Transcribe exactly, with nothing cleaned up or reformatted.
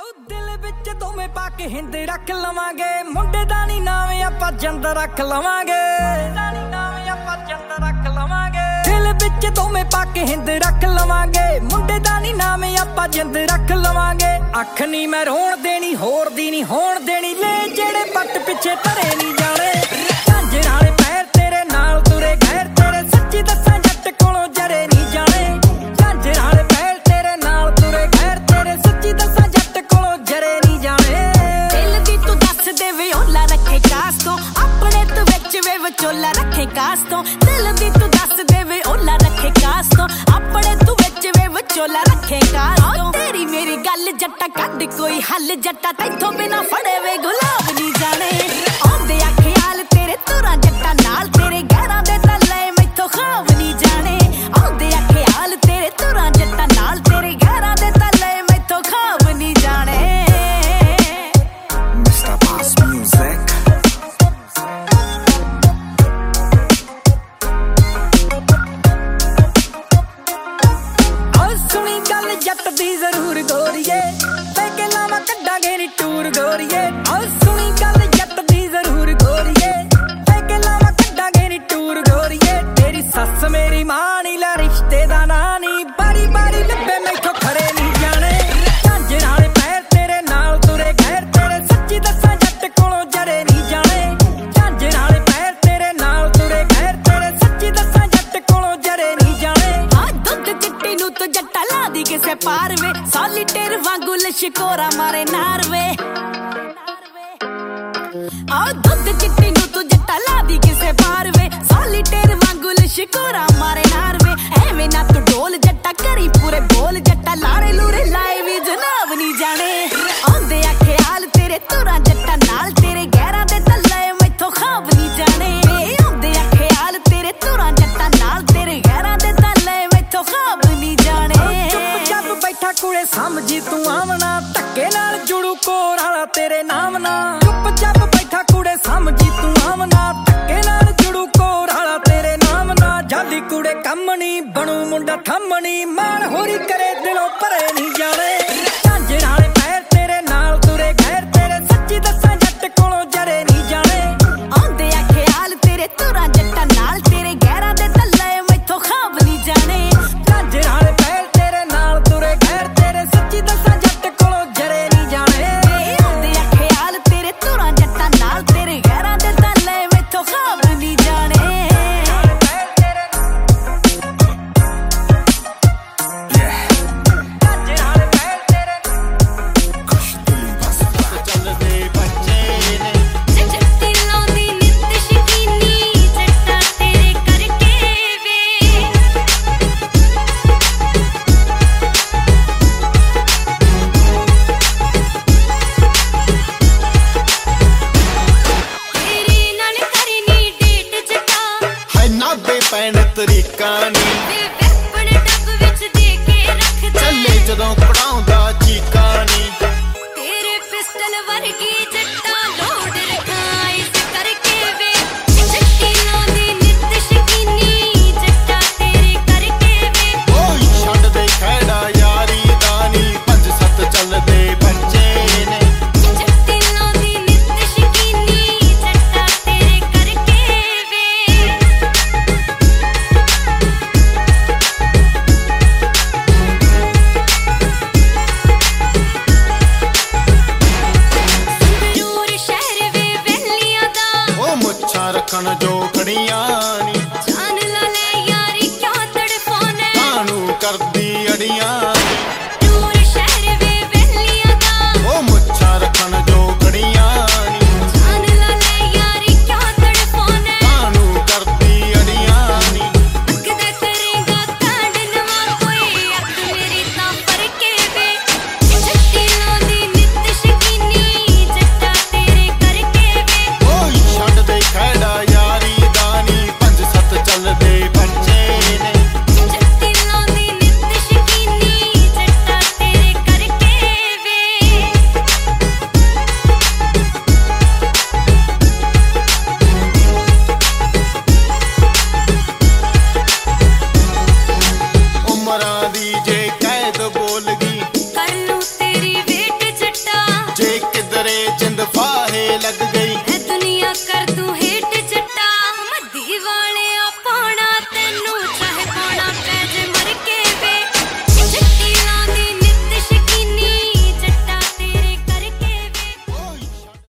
दिल विच दोवें पा के हिंद रख लवांगे, मुंडे दा नी नाम आपां जंद रख लवांगे, दिल विच दोवें पा के हिंद रख लवांगे, मुंडे दा नी नाम आपां जंद रख लवांगे। अख नी मैं रोण देनी होर दी नी होण देनी, ले जेड़े पट पिछे धरे नी जाने, झांजर वाले पैर तेरे नाल तुरे गैर तेरे, सच्ची दसां जट कोलों जरे नी जाने, झांजर वाले पैर तेरे नाल तुरे गैर तेरे, सच्ची दसां जट कोलों जरे नी जाने। दिल दी तू दस दे वे ओला रखे कास तो, अपने तू विच वे विचोला रखे कास तो, दिल दी तू दस दे वे ओला रखे कास तो, अपने तू विच वे विचोला रखे कास तो। तेरी मेरी गल जट्टा कद कोई हल जट्टा, तैथों बिना फड़े वे गुलाब नी जाने, आंदे आ ख्याल तेरे तुरा जट्टा नाल, तेरे गहरा दे तले मैथों ख्वाब नी जाने, आंदे आ ख्याल तेरे तुरा जट्टा नाल, तेरे गहरा दे तले मैथों ख्वाब नी जाने। Mister Boss Music। सुनी गल जट दी जरूर गोरीए, पैके लावा कड्डांगे नी टूर गोरीए, सुनी गल जट दी जरूर गोरीए, पैके लावा कड्डांगे नी टूर गोरीए। तेरी सस मेरी मां नी ला रिश्ते दा ना नी, बारी बारी लब्बे मैथों खरे नी जाने, झांजर वाले पैर तेरे नाल तुरे गैर तेरे, सच्ची दसां जट कोलों जरे नी जाने, झांजर वाले पैर तेरे नाल तुरे गैर तेरे, सच्ची दसां जट कोलों जरे नी जाने। हाँ दुध चिट्टी नू तो जट्टा ला दी किसे पार वे, सॉलिटेर वांगू लशकोरा मारे नार वे, आओ दुध चिट्टी नू तो जट्टा ला दी किसे पार वे, सॉलिटेर वांगू लशकोरा मारे नार वे। एवें ना तू डोल जट्टा करी पूरे बोल जट्टा, लारे लूरे लाए भी जनाब नी जाने, आंदे आ ख्याल तेरे तुरा जट्टा नाल, तेरे गहरा दे तले मैथों ख्वाब नी जाने, आंदे आ ख्याल तेरे तुरा जट्टा नाल, तेरे गहरा दे तले मैथों ख्वाब नी जाने। चुप चाप बैठा कुड़े समझी तू आमना, धक्के नाल जुड़ू कोर वाला तेरे नाम ना, चुप चाप बैठा कुड़े समझी तू आमना, धक्के नाल जुड़ू कोर वाला तेरे नाम ना। जादी कुड़े कम नी बनू मुंडा थम नी, मान होरी करे दिलों परे नी जाने।